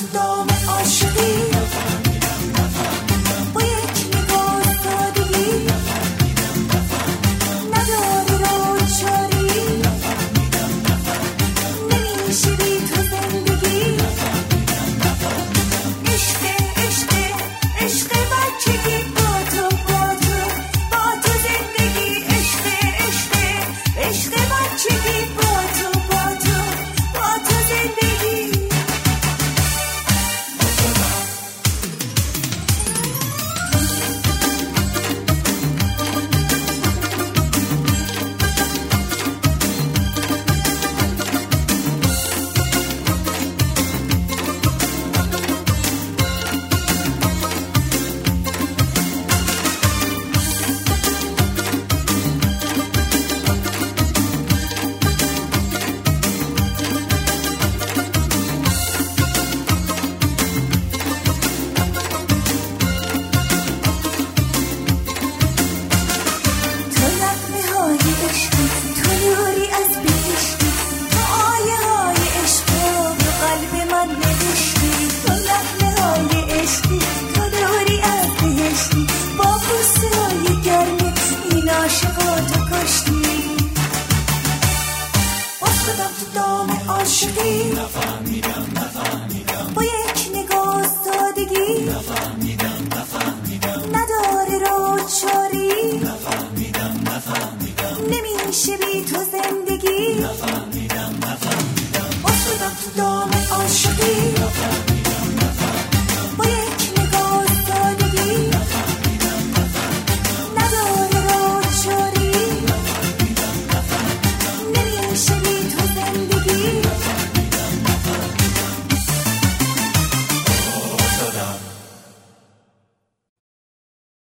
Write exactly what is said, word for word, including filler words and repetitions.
تو دام عاشقی با یک نگاه سادگی نداری رو چاری نمیشه بی تو زندگی عشق عشق عشق بچگی با تو با تو با تو زندگی عشق عشق عشق بچگی با تو با تو با تو زندگی عاشقی نفهمیدم نفهمیدم با یک نگاه سادگی نفهمیدم نفهمیدم نداره رو چاری نفهمیدم نفهمیدم نمیشه بی تو زندگی نفهمیدم نفهمیدم افتادم تو دام عاشقی نفهمیدم نفهمیدم با یک نگاه سادگی نفهمیدم نفهمیدم نداره رو چاری نفهمیدم نفهمیدم نمیشه بی